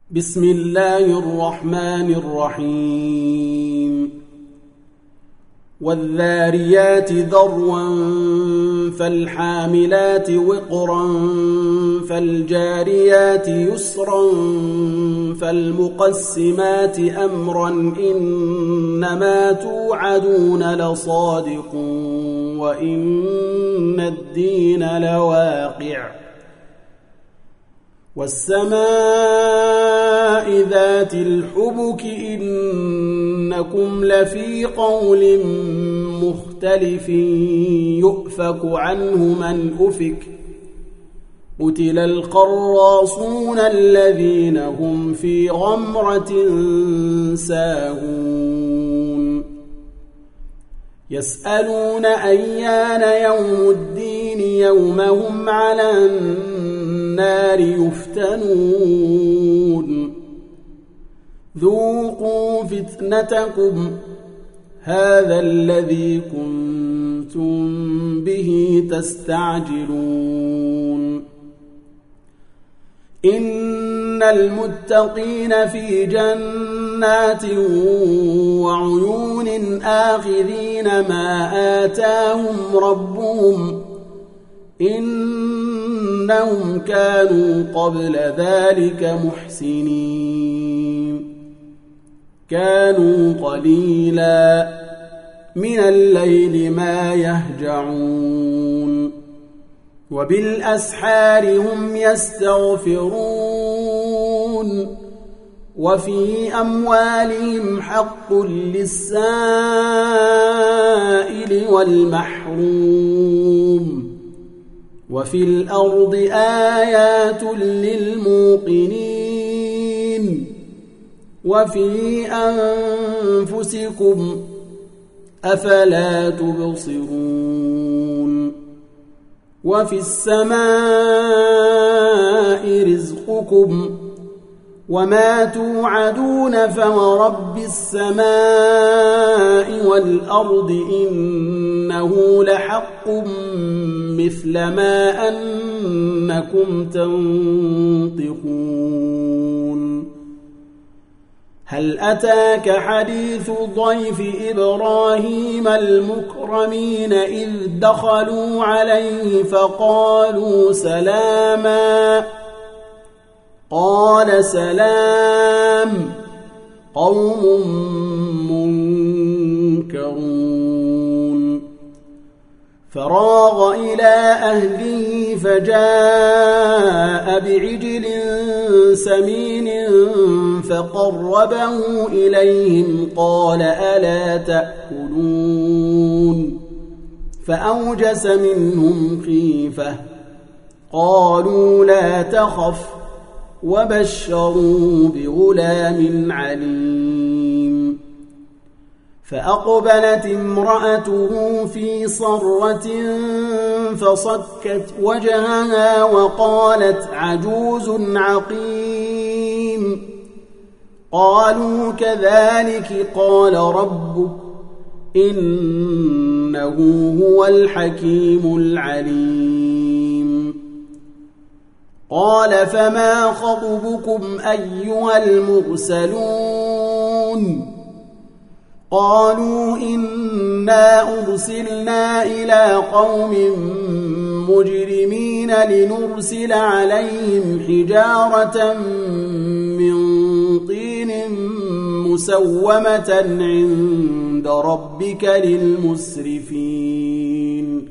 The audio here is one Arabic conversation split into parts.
بسم الله الرحمن الرحيم والذاريات ذروا فالحاملات وقرا فالجاريات يسرا فالمقسمات أمرا إنما توعدون لصادق وإن الدين لواقع والسماء ذات الحبك إنكم لفي قول مختلف يؤفك عنه من أفك قتل القراصون الذين هم في غمرة ساهون يسألون أيان يوم الدين يوم هم على النار يفتنون ذوقوا فتنتكم هذا الذي كنتم به تستعجلون إن المتقين في جنات وعيون آخذين ما آتاهم ربهم إنهم كانوا قبل ذلك محسنين كانوا قليلا من الليل ما يهجعون وبالأسحار هم يستغفرون وفي أموالهم حق للسائل والمحروم وفي الأرض آيات للموقنين وفي أنفسكم أفلا تبصرون وفي السماء رزقكم وما توعدون فورب السماء والأرض إنه لحق مثل ما أنكم تنطقون هل أتاك حديث ضيف إبراهيم المكرمين إذ دخلوا عليه فقالوا سلاما قال سلام قوم منكرون فراغ إلى أهله فجاء بعجل سمين فقربه إليهم قال ألا تأكلون فأوجس منهم خيفة قالوا لا تخف وبشروا بغلام عليم فأقبلت امرأته في صرة فصكت وجهها وقالت عجوز عقيم قالوا كذلك قال ربك إنه هو الحكيم العليم قال فما خطبكم أيها المرسلون قالوا إنا أرسلنا إلى قوم مجرمين لنرسل عليهم حجارة من طين مسومة عند ربك للمسرفين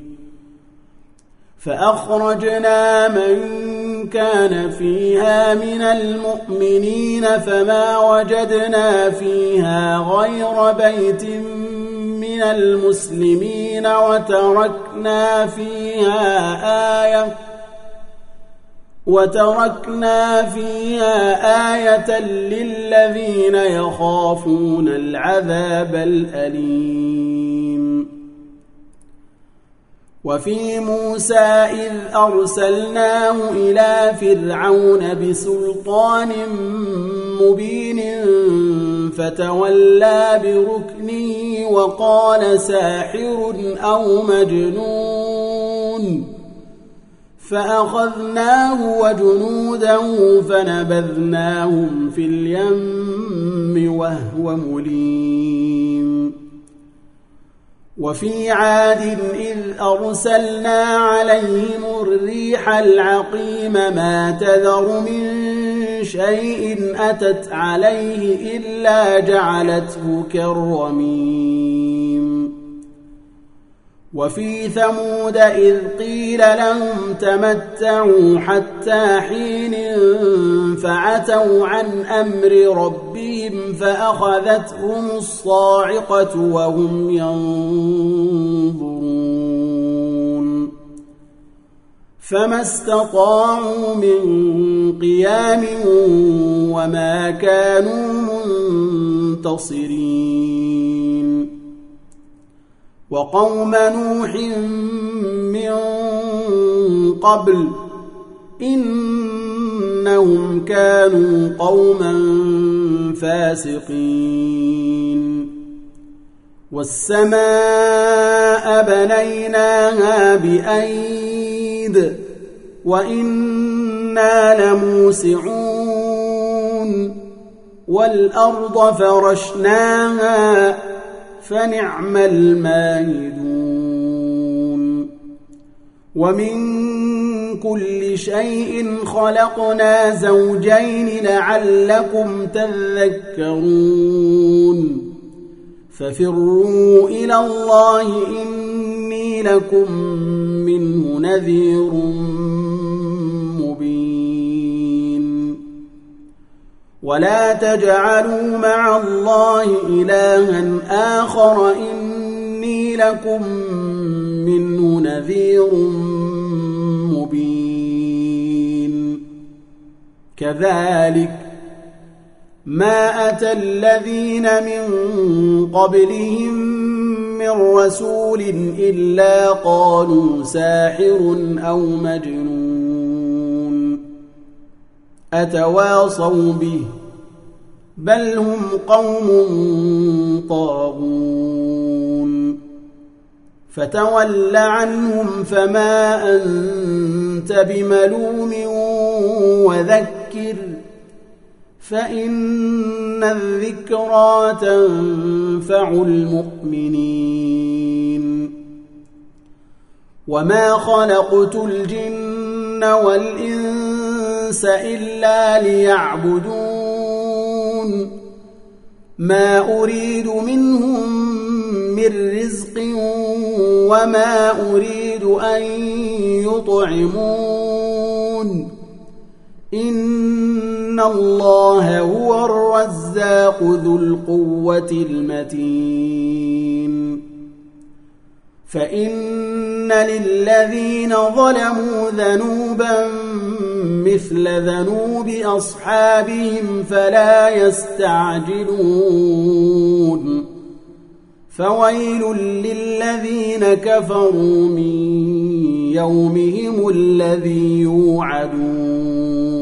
فأخرجنا من كان فيها من المؤمنين فما وجدنا فيها غير بيت من المسلمين وتركنا فيها آية للذين يخافون العذاب الأليم وفي موسى إذ أرسلناه إلى فرعون بسلطان مبين فتولى بركنه وقال ساحر أو مجنون فأخذناه وجنوده فنبذناهم في اليم وهو مليم وفي عاد إذ أرسلنا عليهم الريح العقيم ما تذر من شيء أتت عليه إلا جعلته كالرميم وفي ثمود إذ قيل لهم تمتعوا حتى حين فعتوا عن أمر ربهم فأخذتهم الصاعقة وهم ينظرون فما استطاعوا من قيام وما كانوا منتصرين وقوم نوح من قبل إنهم كانوا قوما فاسقين والسماء بنيناها بأيد وإنا لموسعون والأرض فرشناها فنعم الماهدون ومن كل شيء خلقنا زوجين لعلكم تذكرون ففروا إلى الله إني لكم منه نذير مبين ولا تجعلوا مع الله إلها آخر إني لكم منه نذير مبين كذلك ما أتى الذين من قبلهم من رسول إلا قالوا ساحر أو مجنون أتواصوا به بل هم قوم طاغون فتول عنهم فما أنت بملوم وذكر فإن الذكرى تنفع المؤمنين وما خلقت الجن والإنس إلا ليعبدون ما أريد منهم من رزق وما أريد أن يطعمون إن الله هو الرزاق ذو القوة المتين فإن للذين ظلموا ذنوبا مثل ذنوب أصحابهم فلا يستعجلون فويل للذين كفروا من يومهم الذي يوعدون